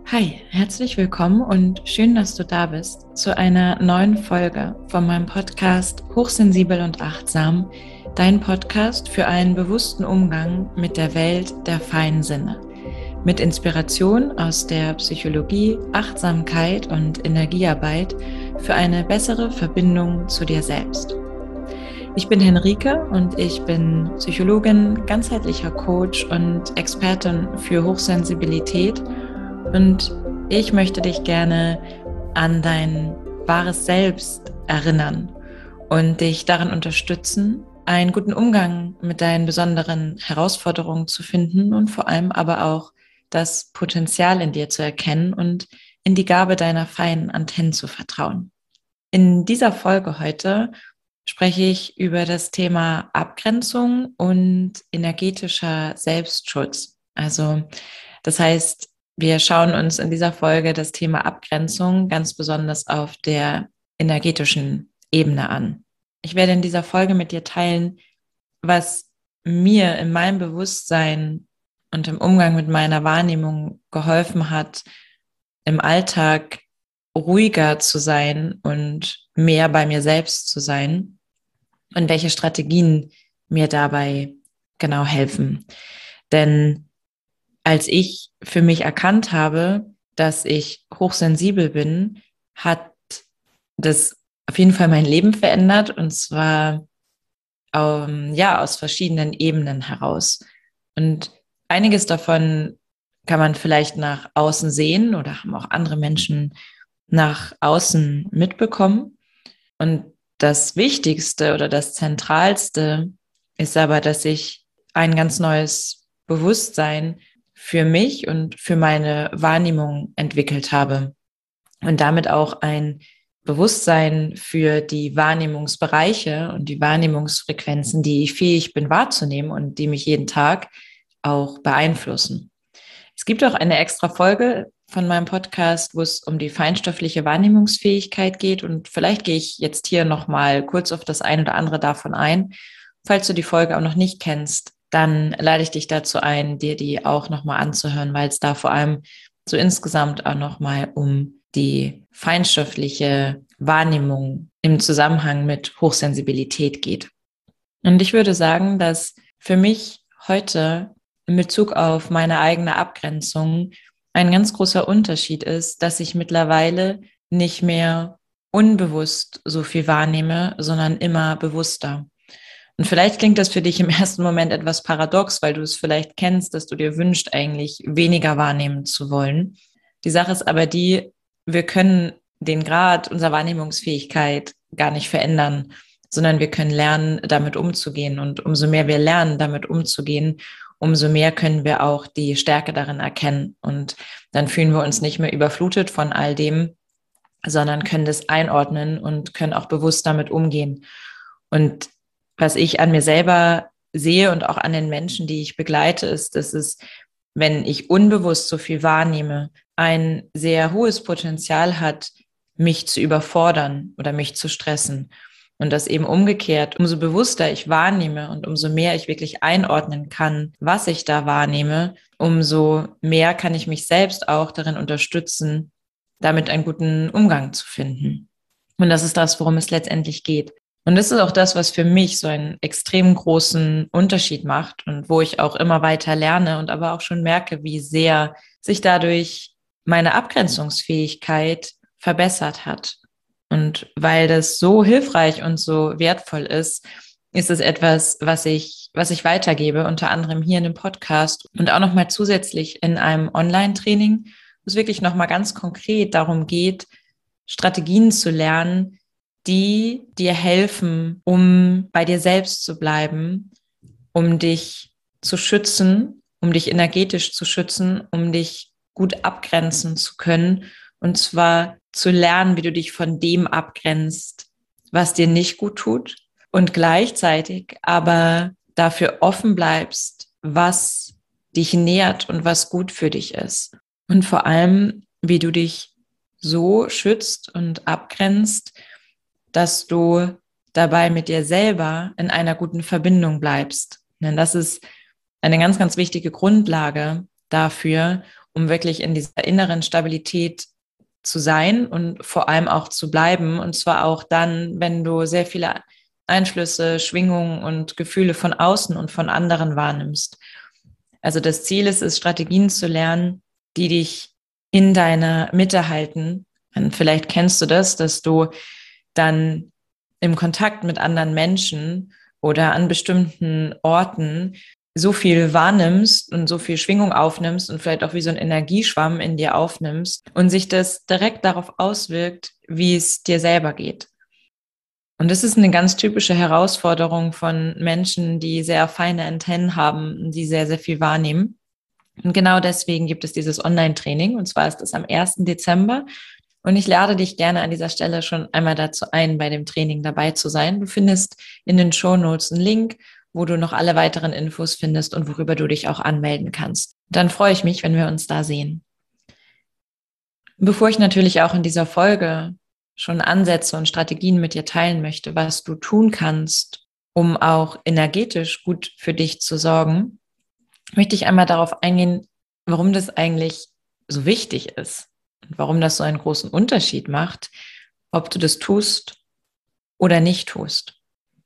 Hi, herzlich willkommen und schön, dass du da bist zu einer neuen Folge von meinem Podcast Hochsensibel und Achtsam, dein Podcast für einen bewussten Umgang mit der Welt der feinen Sinne, mit Inspiration aus der Psychologie, Achtsamkeit und Energiearbeit für eine bessere Verbindung zu dir selbst. Ich bin Henrike und ich bin Psychologin, ganzheitlicher Coach und Expertin für Hochsensibilität. Und ich möchte dich gerne an dein wahres Selbst erinnern und dich darin unterstützen, einen guten Umgang mit deinen besonderen Herausforderungen zu finden und vor allem aber auch das Potenzial in dir zu erkennen und in die Gabe deiner feinen Antennen zu vertrauen. In dieser Folge heute spreche ich über das Thema Abgrenzung und energetischer Selbstschutz. Also, das heißt, wir schauen uns in dieser Folge das Thema Abgrenzung ganz besonders auf der energetischen Ebene an. Ich werde in dieser Folge mit dir teilen, was mir in meinem Bewusstsein und im Umgang mit meiner Wahrnehmung geholfen hat, im Alltag ruhiger zu sein und mehr bei mir selbst zu sein und welche Strategien mir dabei genau helfen. Denn als ich für mich erkannt habe, dass ich hochsensibel bin, hat das auf jeden Fall mein Leben verändert, und zwar aus verschiedenen Ebenen heraus. Und einiges davon kann man vielleicht nach außen sehen oder haben auch andere Menschen nach außen mitbekommen. Und das Wichtigste oder das Zentralste ist aber, dass ich ein ganz neues Bewusstsein für mich und für meine Wahrnehmung entwickelt habe und damit auch ein Bewusstsein für die Wahrnehmungsbereiche und die Wahrnehmungsfrequenzen, die ich fähig bin wahrzunehmen und die mich jeden Tag auch beeinflussen. Es gibt auch eine extra Folge von meinem Podcast, wo es um die feinstoffliche Wahrnehmungsfähigkeit geht, und vielleicht gehe ich jetzt hier nochmal kurz auf das ein oder andere davon ein. Falls du die Folge auch noch nicht kennst, dann lade ich dich dazu ein, dir die auch nochmal anzuhören, weil es da vor allem so insgesamt auch nochmal um die feinstoffliche Wahrnehmung im Zusammenhang mit Hochsensibilität geht. Und ich würde sagen, dass für mich heute in Bezug auf meine eigene Abgrenzung ein ganz großer Unterschied ist, dass ich mittlerweile nicht mehr unbewusst so viel wahrnehme, sondern immer bewusster. Und vielleicht klingt das für dich im ersten Moment etwas paradox, weil du es vielleicht kennst, dass du dir wünschst, eigentlich weniger wahrnehmen zu wollen. Die Sache ist aber die, wir können den Grad unserer Wahrnehmungsfähigkeit gar nicht verändern, sondern wir können lernen, damit umzugehen. Und umso mehr wir lernen, damit umzugehen, umso mehr können wir auch die Stärke darin erkennen. Und dann fühlen wir uns nicht mehr überflutet von all dem, sondern können das einordnen und können auch bewusst damit umgehen. Und was ich an mir selber sehe und auch an den Menschen, die ich begleite, ist, dass es, wenn ich unbewusst so viel wahrnehme, ein sehr hohes Potenzial hat, mich zu überfordern oder mich zu stressen. Und das eben umgekehrt, umso bewusster ich wahrnehme und umso mehr ich wirklich einordnen kann, was ich da wahrnehme, umso mehr kann ich mich selbst auch darin unterstützen, damit einen guten Umgang zu finden. Und das ist das, worum es letztendlich geht. Und das ist auch das, was für mich so einen extrem großen Unterschied macht und wo ich auch immer weiter lerne und aber auch schon merke, wie sehr sich dadurch meine Abgrenzungsfähigkeit verbessert hat. Und weil das so hilfreich und so wertvoll ist, ist es etwas, was ich weitergebe, unter anderem hier in dem Podcast und auch nochmal zusätzlich in einem Online-Training, wo es wirklich nochmal ganz konkret darum geht, Strategien zu lernen, die dir helfen, um bei dir selbst zu bleiben, um dich zu schützen, um dich energetisch zu schützen, um dich gut abgrenzen zu können. Und zwar zu lernen, wie du dich von dem abgrenzt, was dir nicht gut tut, und gleichzeitig aber dafür offen bleibst, was dich nährt und was gut für dich ist. Und vor allem, wie du dich so schützt und abgrenzt, dass du dabei mit dir selber in einer guten Verbindung bleibst. Denn das ist eine ganz, ganz wichtige Grundlage dafür, um wirklich in dieser inneren Stabilität zu sein und vor allem auch zu bleiben. Und zwar auch dann, wenn du sehr viele Einflüsse, Schwingungen und Gefühle von außen und von anderen wahrnimmst. Also das Ziel ist es, Strategien zu lernen, die dich in deiner Mitte halten. Und vielleicht kennst du das, dass du dann im Kontakt mit anderen Menschen oder an bestimmten Orten so viel wahrnimmst und so viel Schwingung aufnimmst und vielleicht auch wie so ein Energieschwamm in dir aufnimmst und sich das direkt darauf auswirkt, wie es dir selber geht. Und das ist eine ganz typische Herausforderung von Menschen, die sehr feine Antennen haben, die sehr, sehr viel wahrnehmen. Und genau deswegen gibt es dieses Online-Training, und zwar ist es am 1. Dezember. Und ich lade dich gerne an dieser Stelle schon einmal dazu ein, bei dem Training dabei zu sein. Du findest in den Shownotes einen Link, wo du noch alle weiteren Infos findest und worüber du dich auch anmelden kannst. Dann freue ich mich, wenn wir uns da sehen. Bevor ich natürlich auch in dieser Folge schon Ansätze und Strategien mit dir teilen möchte, was du tun kannst, um auch energetisch gut für dich zu sorgen, möchte ich einmal darauf eingehen, warum das eigentlich so wichtig ist und warum das so einen großen Unterschied macht, ob du das tust oder nicht tust.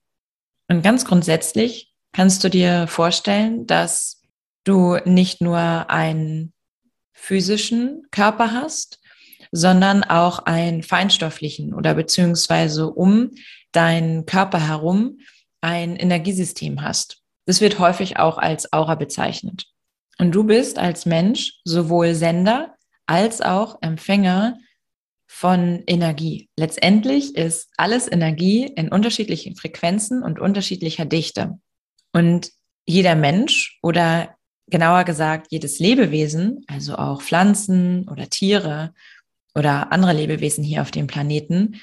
Und ganz grundsätzlich kannst du dir vorstellen, dass du nicht nur einen physischen Körper hast, sondern auch einen feinstofflichen oder beziehungsweise um deinen Körper herum ein Energiesystem hast. Das wird häufig auch als Aura bezeichnet. Und du bist als Mensch sowohl Sender als auch Empfänger von Energie. Letztendlich ist alles Energie in unterschiedlichen Frequenzen und unterschiedlicher Dichte. Und jeder Mensch oder genauer gesagt jedes Lebewesen, also auch Pflanzen oder Tiere oder andere Lebewesen hier auf dem Planeten,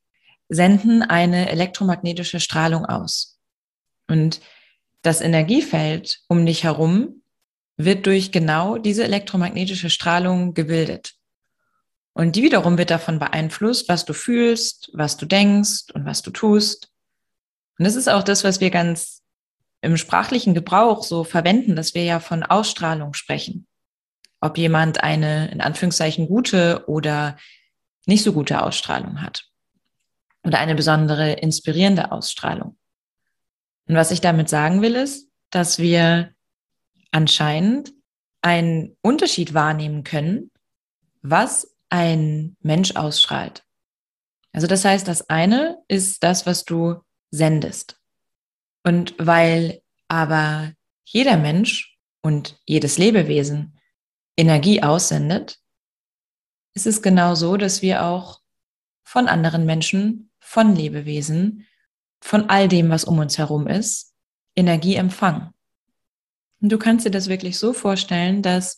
senden eine elektromagnetische Strahlung aus. Und das Energiefeld um dich herum wird durch genau diese elektromagnetische Strahlung gebildet. Und die wiederum wird davon beeinflusst, was du fühlst, was du denkst und was du tust. Und das ist auch das, was wir ganz im sprachlichen Gebrauch so verwenden, dass wir ja von Ausstrahlung sprechen. Ob jemand eine, in Anführungszeichen, gute oder nicht so gute Ausstrahlung hat. Oder eine besondere inspirierende Ausstrahlung. Und was ich damit sagen will, ist, dass wir anscheinend einen Unterschied wahrnehmen können, was ein Mensch ausstrahlt. Also das heißt, das eine ist das, was du sendest. Und weil aber jeder Mensch und jedes Lebewesen Energie aussendet, ist es genau so, dass wir auch von anderen Menschen, von Lebewesen, von all dem, was um uns herum ist, Energie empfangen. Und du kannst dir das wirklich so vorstellen, dass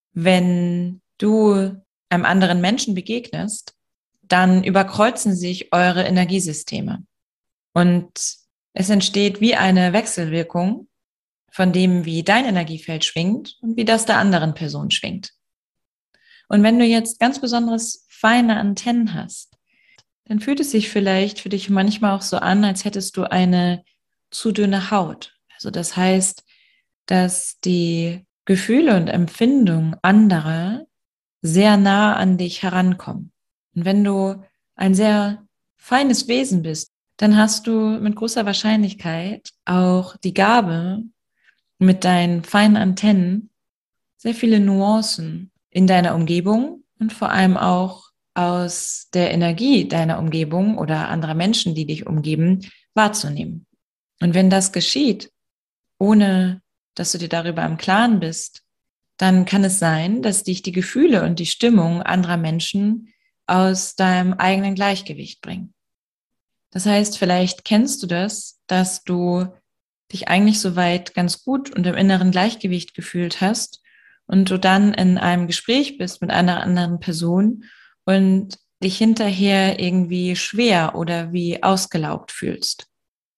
wenn du einem anderen Menschen begegnest, dann überkreuzen sich eure Energiesysteme. Und es entsteht wie eine Wechselwirkung von dem, wie dein Energiefeld schwingt und wie das der anderen Person schwingt. Und wenn du jetzt ganz besonderes feine Antennen hast, dann fühlt es sich vielleicht für dich manchmal auch so an, als hättest du eine zu dünne Haut. Also das heißt, dass die Gefühle und Empfindungen anderer sehr nah an dich herankommen. Und wenn du ein sehr feines Wesen bist, dann hast du mit großer Wahrscheinlichkeit auch die Gabe, mit deinen feinen Antennen sehr viele Nuancen in deiner Umgebung und vor allem auch aus der Energie deiner Umgebung oder anderer Menschen, die dich umgeben, wahrzunehmen. Und wenn das geschieht, ohne dass du dir darüber im Klaren bist, dann kann es sein, dass dich die Gefühle und die Stimmung anderer Menschen aus deinem eigenen Gleichgewicht bringen. Das heißt, vielleicht kennst du das, dass du dich eigentlich soweit ganz gut und im inneren Gleichgewicht gefühlt hast und du dann in einem Gespräch bist mit einer anderen Person und dich hinterher irgendwie schwer oder wie ausgelaugt fühlst.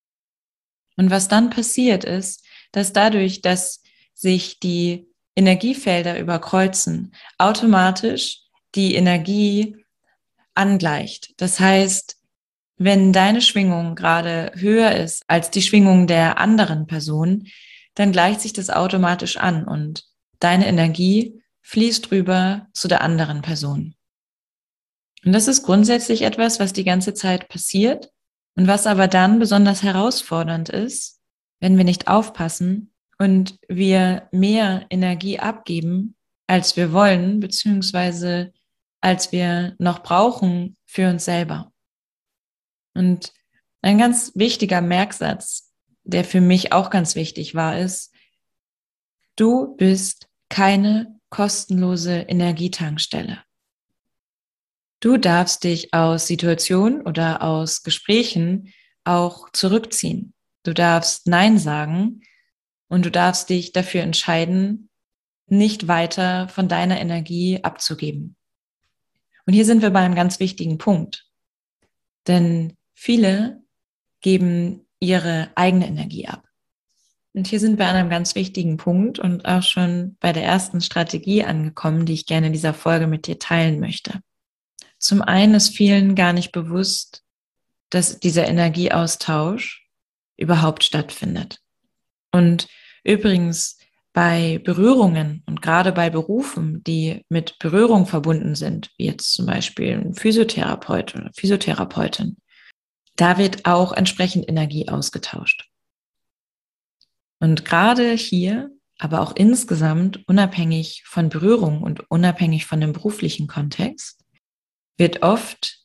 Und was dann passiert ist, dass dadurch, dass sich die Energiefelder überkreuzen, automatisch die Energie angleicht. Das heißt, wenn deine Schwingung gerade höher ist als die Schwingung der anderen Person, dann gleicht sich das automatisch an und deine Energie fließt rüber zu der anderen Person. Und das ist grundsätzlich etwas, was die ganze Zeit passiert und was aber dann besonders herausfordernd ist, wenn wir nicht aufpassen und wir mehr Energie abgeben, als wir wollen, beziehungsweise als wir noch brauchen für uns selber. Und ein ganz wichtiger Merksatz, der für mich auch ganz wichtig war, ist: Du bist keine kostenlose Energietankstelle. Du darfst dich aus Situationen oder aus Gesprächen auch zurückziehen. Du darfst Nein sagen und du darfst dich dafür entscheiden, nicht weiter von deiner Energie abzugeben. Und hier sind wir bei einem ganz wichtigen Punkt. Denn viele geben ihre eigene Energie ab. Und hier sind wir an einem ganz wichtigen Punkt und auch schon bei der ersten Strategie angekommen, die ich gerne in dieser Folge mit dir teilen möchte. Zum einen ist vielen gar nicht bewusst, dass dieser Energieaustausch überhaupt stattfindet. Und übrigens bei Berührungen und gerade bei Berufen, die mit Berührung verbunden sind, wie jetzt zum Beispiel ein Physiotherapeut oder Physiotherapeutin, da wird auch entsprechend Energie ausgetauscht. Und gerade hier, aber auch insgesamt, unabhängig von Berührung und unabhängig von dem beruflichen Kontext, wird oft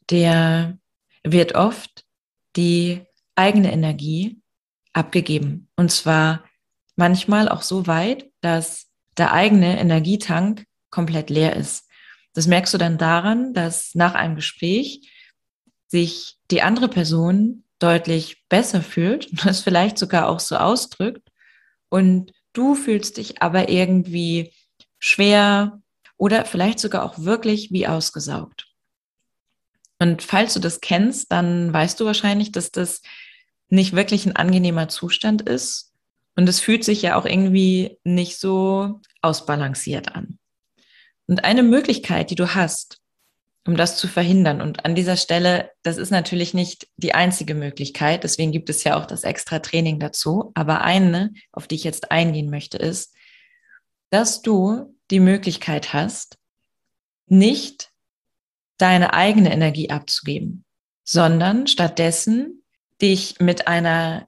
die eigene Energie abgegeben. Und zwar manchmal auch so weit, dass der eigene Energietank komplett leer ist. Das merkst du dann daran, dass nach einem Gespräch sich die andere Person deutlich besser fühlt und das vielleicht sogar auch so ausdrückt und du fühlst dich aber irgendwie schwer oder vielleicht sogar auch wirklich wie ausgesaugt. Und falls du das kennst, dann weißt du wahrscheinlich, dass das nicht wirklich ein angenehmer Zustand ist. Und es fühlt sich ja auch irgendwie nicht so ausbalanciert an. Und eine Möglichkeit, die du hast, um das zu verhindern, und an dieser Stelle, das ist natürlich nicht die einzige Möglichkeit, deswegen gibt es ja auch das extra Training dazu, aber eine, auf die ich jetzt eingehen möchte, ist, dass du die Möglichkeit hast, nicht deine eigene Energie abzugeben, sondern stattdessen dich mit einer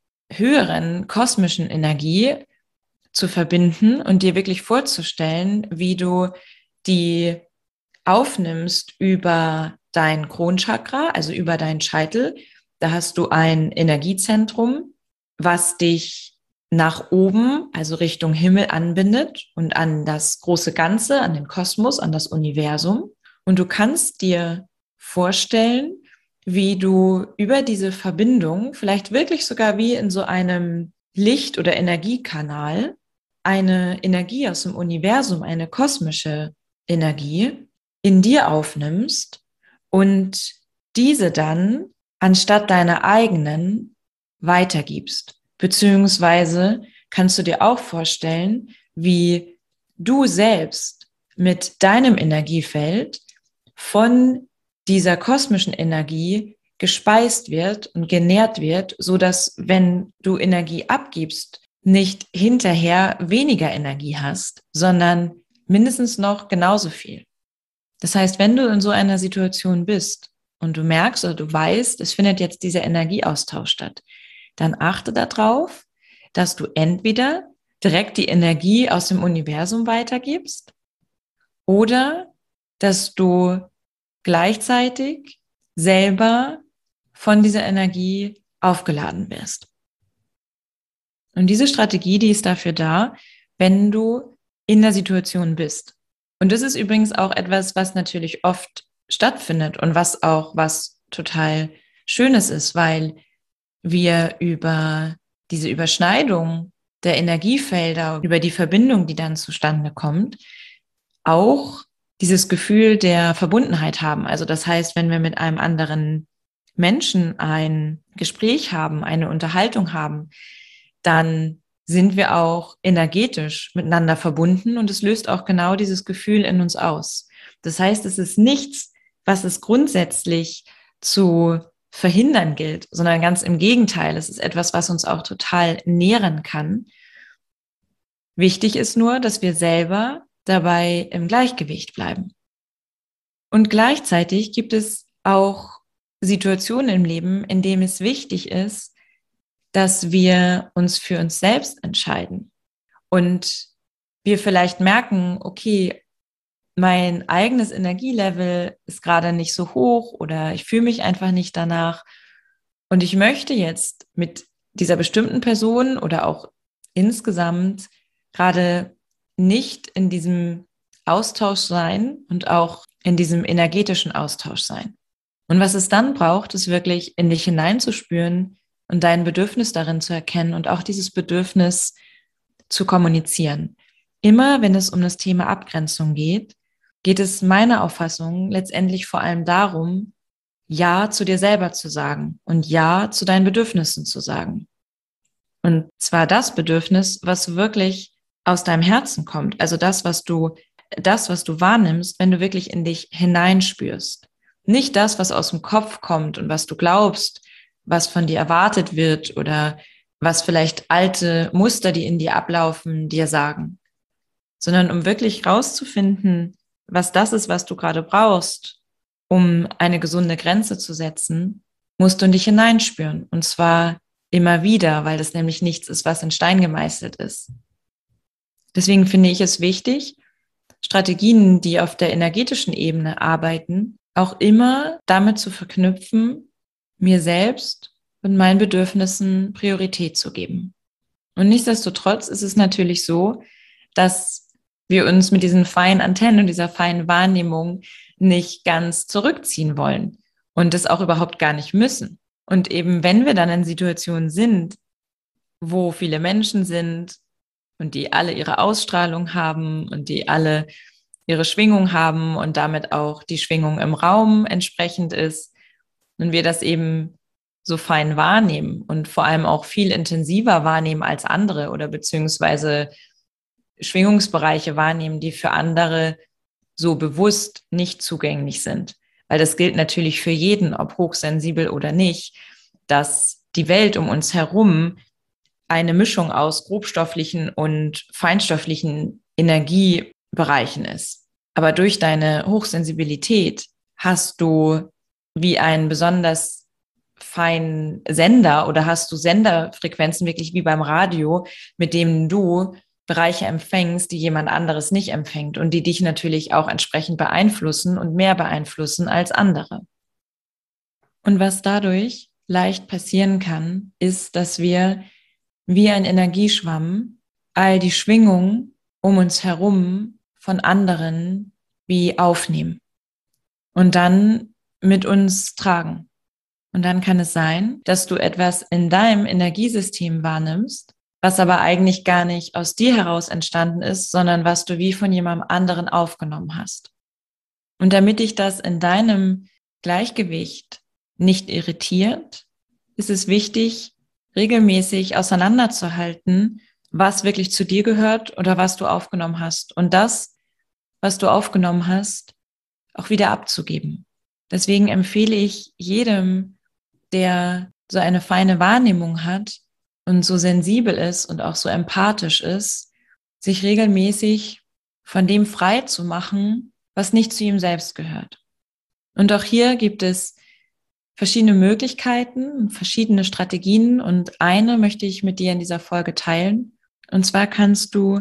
höheren kosmischen Energie zu verbinden und dir wirklich vorzustellen, wie du die aufnimmst über dein Kronchakra, also über deinen Scheitel. Da hast du ein Energiezentrum, was dich nach oben, also Richtung Himmel anbindet und an das große Ganze, an den Kosmos, an das Universum. Und du kannst dir vorstellen, wie du über diese Verbindung, vielleicht wirklich sogar wie in so einem Licht- oder Energiekanal, eine Energie aus dem Universum, eine kosmische Energie, in dir aufnimmst und diese dann anstatt deiner eigenen weitergibst. Beziehungsweise kannst du dir auch vorstellen, wie du selbst mit deinem Energiefeld von dieser kosmischen Energie gespeist wird und genährt wird, so dass, wenn du Energie abgibst, nicht hinterher weniger Energie hast, sondern mindestens noch genauso viel. Das heißt, wenn du in so einer Situation bist und du merkst oder du weißt, es findet jetzt dieser Energieaustausch statt, dann achte darauf, dass du entweder direkt die Energie aus dem Universum weitergibst oder dass du gleichzeitig selber von dieser Energie aufgeladen wirst. Und diese Strategie, die ist dafür da, wenn du in der Situation bist. Und das ist übrigens auch etwas, was natürlich oft stattfindet und was auch was total Schönes ist, weil wir über diese Überschneidung der Energiefelder, über die Verbindung, die dann zustande kommt, auch dieses Gefühl der Verbundenheit haben. Also das heißt, wenn wir mit einem anderen Menschen ein Gespräch haben, eine Unterhaltung haben, dann sind wir auch energetisch miteinander verbunden und es löst auch genau dieses Gefühl in uns aus. Das heißt, es ist nichts, was es grundsätzlich zu verhindern gilt, sondern ganz im Gegenteil. Es ist etwas, was uns auch total nähren kann. Wichtig ist nur, dass wir selber dabei im Gleichgewicht bleiben. Und gleichzeitig gibt es auch Situationen im Leben, in denen es wichtig ist, dass wir uns für uns selbst entscheiden und wir vielleicht merken, okay, mein eigenes Energielevel ist gerade nicht so hoch oder ich fühle mich einfach nicht danach und ich möchte jetzt mit dieser bestimmten Person oder auch insgesamt gerade nicht in diesem Austausch sein und auch in diesem energetischen Austausch sein. Und was es dann braucht, ist wirklich in dich hineinzuspüren und dein Bedürfnis darin zu erkennen und auch dieses Bedürfnis zu kommunizieren. Immer wenn es um das Thema Abgrenzung geht, geht es meiner Auffassung letztendlich vor allem darum, Ja zu dir selber zu sagen und Ja zu deinen Bedürfnissen zu sagen. Und zwar das Bedürfnis, was wirklich aus deinem Herzen kommt. Also das, was du wahrnimmst, wenn du wirklich in dich hineinspürst. Nicht das, was aus dem Kopf kommt und was du glaubst, was von dir erwartet wird oder was vielleicht alte Muster, die in dir ablaufen, dir sagen. Sondern um wirklich rauszufinden, was das ist, was du gerade brauchst, um eine gesunde Grenze zu setzen, musst du in dich hineinspüren. Und zwar immer wieder, weil das nämlich nichts ist, was in Stein gemeißelt ist. Deswegen finde ich es wichtig, Strategien, die auf der energetischen Ebene arbeiten, auch immer damit zu verknüpfen, mir selbst und meinen Bedürfnissen Priorität zu geben. Und nichtsdestotrotz ist es natürlich so, dass wir uns mit diesen feinen Antennen und dieser feinen Wahrnehmung nicht ganz zurückziehen wollen und das auch überhaupt gar nicht müssen. Und eben wenn wir dann in Situationen sind, wo viele Menschen sind und die alle ihre Ausstrahlung haben und die alle ihre Schwingung haben und damit auch die Schwingung im Raum entsprechend ist und wir das eben so fein wahrnehmen und vor allem auch viel intensiver wahrnehmen als andere oder beziehungsweise Schwingungsbereiche wahrnehmen, die für andere so bewusst nicht zugänglich sind. Weil das gilt natürlich für jeden, ob hochsensibel oder nicht, dass die Welt um uns herum eine Mischung aus grobstofflichen und feinstofflichen Energiebereichen ist. Aber durch deine Hochsensibilität hast du wie einen besonders feinen Sender oder hast du Senderfrequenzen wirklich wie beim Radio, mit denen du Bereiche empfängst, die jemand anderes nicht empfängt und die dich natürlich auch entsprechend beeinflussen und mehr beeinflussen als andere. Und was dadurch leicht passieren kann, ist, dass wir wie ein Energieschwamm all die Schwingungen um uns herum von anderen wie aufnehmen und dann mit uns tragen. Und dann kann es sein, dass du etwas in deinem Energiesystem wahrnimmst, was aber eigentlich gar nicht aus dir heraus entstanden ist, sondern was du wie von jemandem anderen aufgenommen hast. Und damit dich das in deinem Gleichgewicht nicht irritiert, ist es wichtig, regelmäßig auseinanderzuhalten, was wirklich zu dir gehört oder was du aufgenommen hast. Und das, was du aufgenommen hast, auch wieder abzugeben. Deswegen empfehle ich jedem, der so eine feine Wahrnehmung hat und so sensibel ist und auch so empathisch ist, sich regelmäßig von dem frei zu machen, was nicht zu ihm selbst gehört. Und auch hier gibt es verschiedene Möglichkeiten, verschiedene Strategien und eine möchte ich mit dir in dieser Folge teilen. Und zwar kannst du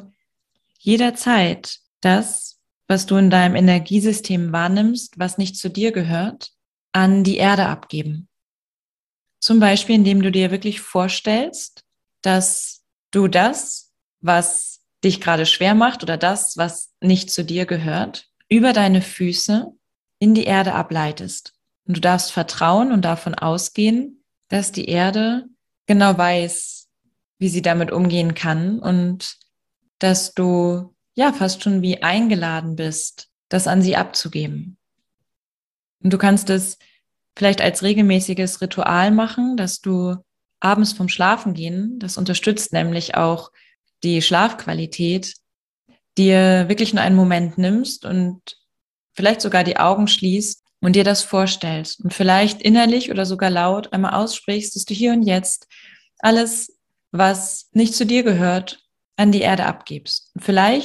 jederzeit das, was du in deinem Energiesystem wahrnimmst, was nicht zu dir gehört, an die Erde abgeben. Zum Beispiel, indem du dir wirklich vorstellst, dass du das, was dich gerade schwer macht oder das, was nicht zu dir gehört, über deine Füße in die Erde ableitest. Und du darfst vertrauen und davon ausgehen, dass die Erde genau weiß, wie sie damit umgehen kann und dass du ja fast schon wie eingeladen bist, das an sie abzugeben. Und du kannst es vielleicht als regelmäßiges Ritual machen, dass du abends vom Schlafengehen, das unterstützt nämlich auch die Schlafqualität, dir wirklich nur einen Moment nimmst und vielleicht sogar die Augen schließt und dir das vorstellst und vielleicht innerlich oder sogar laut einmal aussprichst, dass du hier und jetzt alles, was nicht zu dir gehört, an die Erde abgibst. Und vielleicht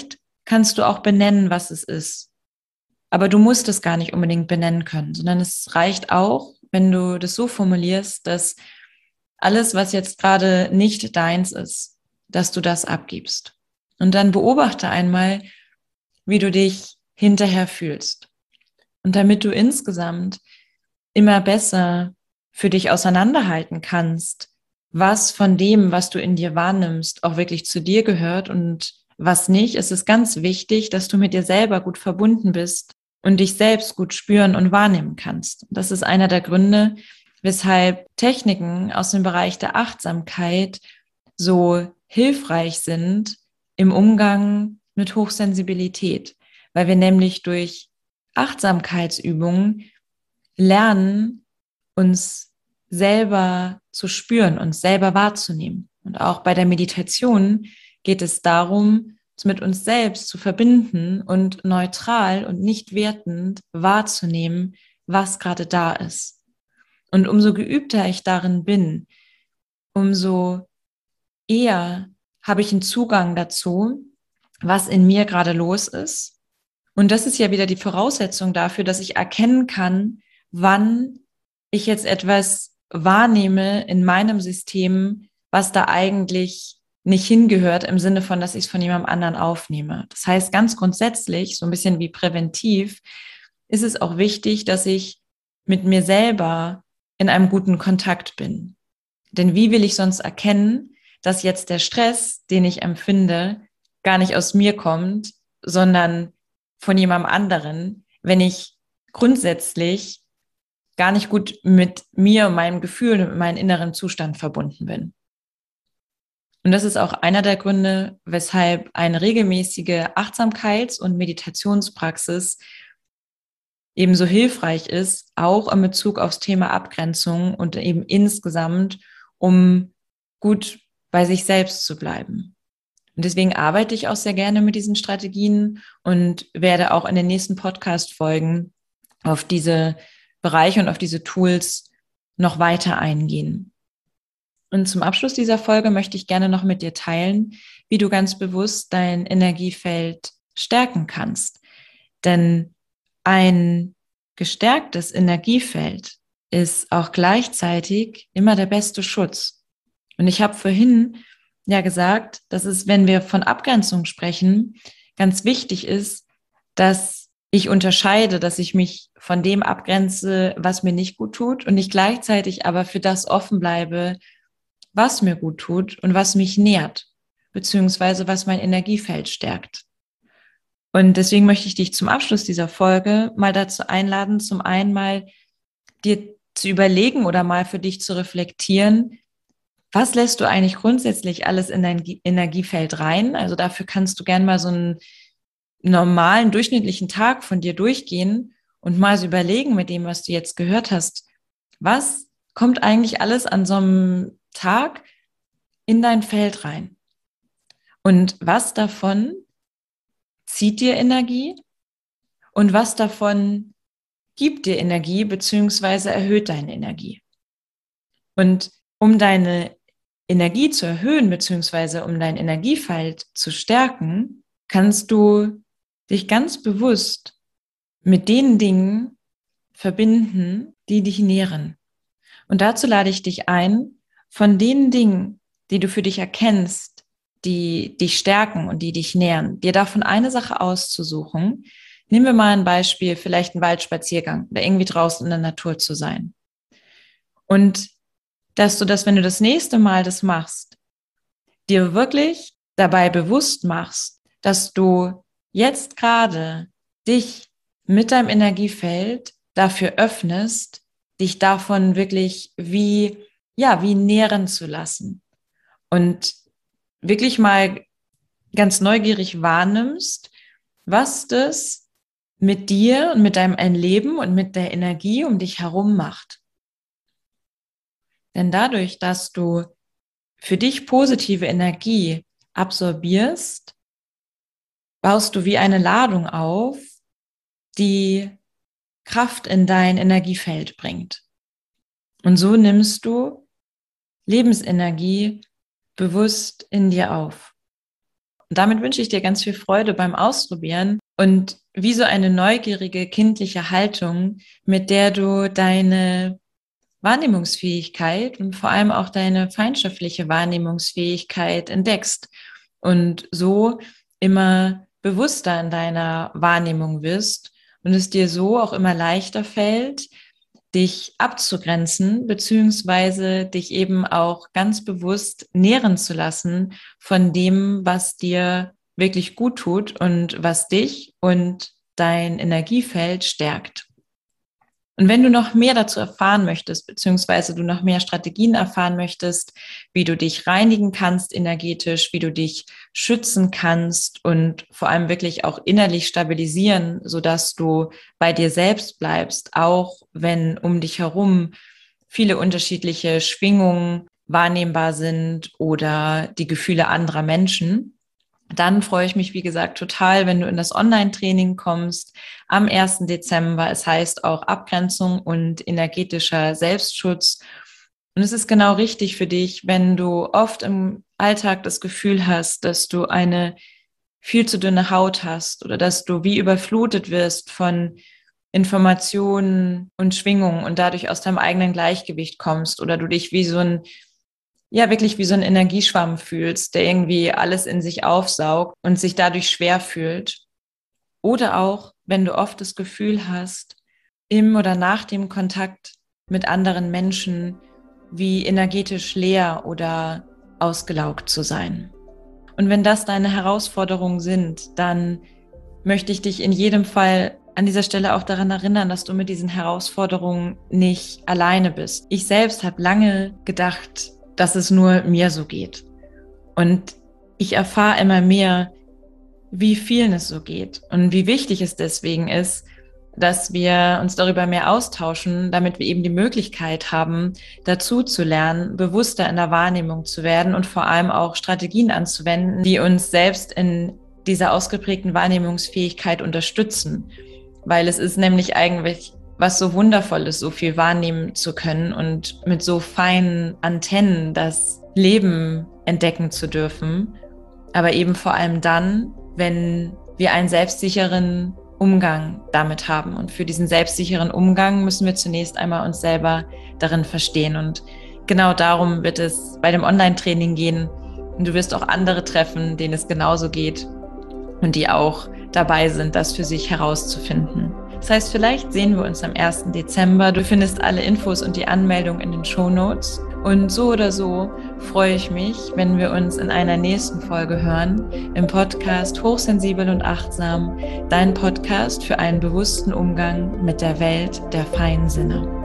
kannst du auch benennen, was es ist. Aber du musst es gar nicht unbedingt benennen können, sondern es reicht auch, wenn du das so formulierst, dass alles, was jetzt gerade nicht deins ist, dass du das abgibst. Und dann beobachte einmal, wie du dich hinterher fühlst. Und damit du insgesamt immer besser für dich auseinanderhalten kannst, was von dem, was du in dir wahrnimmst, auch wirklich zu dir gehört und was nicht, ist es ganz wichtig, dass du mit dir selber gut verbunden bist und dich selbst gut spüren und wahrnehmen kannst. Das ist einer der Gründe, weshalb Techniken aus dem Bereich der Achtsamkeit so hilfreich sind im Umgang mit Hochsensibilität, weil wir nämlich durch Achtsamkeitsübungen lernen, uns selber zu spüren, uns selber wahrzunehmen. Und auch bei der Meditation geht es darum, uns mit uns selbst zu verbinden und neutral und nicht wertend wahrzunehmen, was gerade da ist. Und umso geübter ich darin bin, umso eher habe ich einen Zugang dazu, was in mir gerade los ist. Und das ist ja wieder die Voraussetzung dafür, dass ich erkennen kann, wann ich jetzt etwas wahrnehme in meinem System, was da eigentlich nicht hingehört, im Sinne von, dass ich es von jemandem anderen aufnehme. Das heißt, ganz grundsätzlich, so ein bisschen wie präventiv, ist es auch wichtig, dass ich mit mir selber in einem guten Kontakt bin. Denn wie will ich sonst erkennen, dass jetzt der Stress, den ich empfinde, gar nicht aus mir kommt, sondern von jemandem anderen, wenn ich grundsätzlich gar nicht gut mit mir und meinem Gefühl und mit meinem inneren Zustand verbunden bin. Und das ist auch einer der Gründe, weshalb eine regelmäßige Achtsamkeits- und Meditationspraxis ebenso hilfreich ist, auch in Bezug aufs Thema Abgrenzung und eben insgesamt, um gut bei sich selbst zu bleiben. Und deswegen arbeite ich auch sehr gerne mit diesen Strategien und werde auch in den nächsten Podcast-Folgen auf diese Bereiche und auf diese Tools noch weiter eingehen. Und zum Abschluss dieser Folge möchte ich gerne noch mit dir teilen, wie du ganz bewusst dein Energiefeld stärken kannst. Denn ein gestärktes Energiefeld ist auch gleichzeitig immer der beste Schutz. Und ich habe vorhin ja gesagt, dass es, wenn wir von Abgrenzung sprechen, ganz wichtig ist, dass ich unterscheide, dass ich mich von dem abgrenze, was mir nicht gut tut und ich gleichzeitig aber für das offen bleibe, was mir gut tut und was mich nährt, beziehungsweise was mein Energiefeld stärkt. Und deswegen möchte ich dich zum Abschluss dieser Folge mal dazu einladen, zum einen mal dir zu überlegen oder mal für dich zu reflektieren, was lässt du eigentlich grundsätzlich alles in dein Energiefeld rein? Also dafür kannst du gerne mal so einen normalen, durchschnittlichen Tag von dir durchgehen und mal so überlegen mit dem, was du jetzt gehört hast. Was kommt eigentlich alles an so einem Tag in dein Feld rein? Und was davon zieht dir Energie? Und was davon gibt dir Energie beziehungsweise erhöht deine Energie? Und um deine Energie zu erhöhen, beziehungsweise um dein Energiefeld zu stärken, kannst du dich ganz bewusst mit den Dingen verbinden, die dich nähren. Und dazu lade ich dich ein, von den Dingen, die du für dich erkennst, die dich stärken und die dich nähren, dir davon eine Sache auszusuchen. Nehmen wir mal ein Beispiel, vielleicht einen Waldspaziergang oder irgendwie draußen in der Natur zu sein. Und dass du das, wenn du das nächste Mal das machst, dir wirklich dabei bewusst machst, dass du jetzt gerade dich mit deinem Energiefeld dafür öffnest, dich davon wirklich wie nähren zu lassen und wirklich mal ganz neugierig wahrnimmst, was das mit dir und mit deinem Leben und mit der Energie um dich herum macht. Denn dadurch, dass du für dich positive Energie absorbierst, baust du wie eine Ladung auf, die Kraft in dein Energiefeld bringt. Und so nimmst du Lebensenergie bewusst in dir auf. Und damit wünsche ich dir ganz viel Freude beim Ausprobieren und wie so eine neugierige, kindliche Haltung, mit der du deine Wahrnehmungsfähigkeit und vor allem auch deine feinstoffliche Wahrnehmungsfähigkeit entdeckst und so immer bewusster in deiner Wahrnehmung wirst und es dir so auch immer leichter fällt, dich abzugrenzen, beziehungsweise dich eben auch ganz bewusst nähren zu lassen von dem, was dir wirklich gut tut und was dich und dein Energiefeld stärkt. Und wenn du noch mehr dazu erfahren möchtest, beziehungsweise du noch mehr Strategien erfahren möchtest, wie du dich reinigen kannst energetisch, wie du dich schützen kannst und vor allem wirklich auch innerlich stabilisieren, sodass du bei dir selbst bleibst, auch wenn um dich herum viele unterschiedliche Schwingungen wahrnehmbar sind oder die Gefühle anderer Menschen, dann freue ich mich, wie gesagt, total, wenn du in das Online-Training kommst am 1. Dezember. Es heißt auch Abgrenzung und energetischer Selbstschutz. Und es ist genau richtig für dich, wenn du oft im Alltag das Gefühl hast, dass du eine viel zu dünne Haut hast oder dass du wie überflutet wirst von Informationen und Schwingungen und dadurch aus deinem eigenen Gleichgewicht kommst oder du dich wie so ein wirklich wie so ein Energieschwamm fühlst, der irgendwie alles in sich aufsaugt und sich dadurch schwer fühlt. Oder auch, wenn du oft das Gefühl hast, im oder nach dem Kontakt mit anderen Menschen wie energetisch leer oder ausgelaugt zu sein. Und wenn das deine Herausforderungen sind, dann möchte ich dich in jedem Fall an dieser Stelle auch daran erinnern, dass du mit diesen Herausforderungen nicht alleine bist. Ich selbst habe lange gedacht, dass es nur mir so geht. Und ich erfahre immer mehr, wie vielen es so geht und wie wichtig es deswegen ist, dass wir uns darüber mehr austauschen, damit wir eben die Möglichkeit haben, dazu zu lernen, bewusster in der Wahrnehmung zu werden und vor allem auch Strategien anzuwenden, die uns selbst in dieser ausgeprägten Wahrnehmungsfähigkeit unterstützen. Weil es ist nämlich eigentlich was so Wundervolles, so viel wahrnehmen zu können und mit so feinen Antennen das Leben entdecken zu dürfen. Aber eben vor allem dann, wenn wir einen selbstsicheren Umgang damit haben. Und für diesen selbstsicheren Umgang müssen wir zunächst einmal uns selber darin verstehen. Und genau darum wird es bei dem Online-Training gehen. Und du wirst auch andere treffen, denen es genauso geht und die auch dabei sind, das für sich herauszufinden. Das heißt, vielleicht sehen wir uns am 1. Dezember. Du findest alle Infos und die Anmeldung in den Shownotes. Und so oder so freue ich mich, wenn wir uns in einer nächsten Folge hören, im Podcast Hochsensibel und Achtsam, dein Podcast für einen bewussten Umgang mit der Welt der feinen Sinne.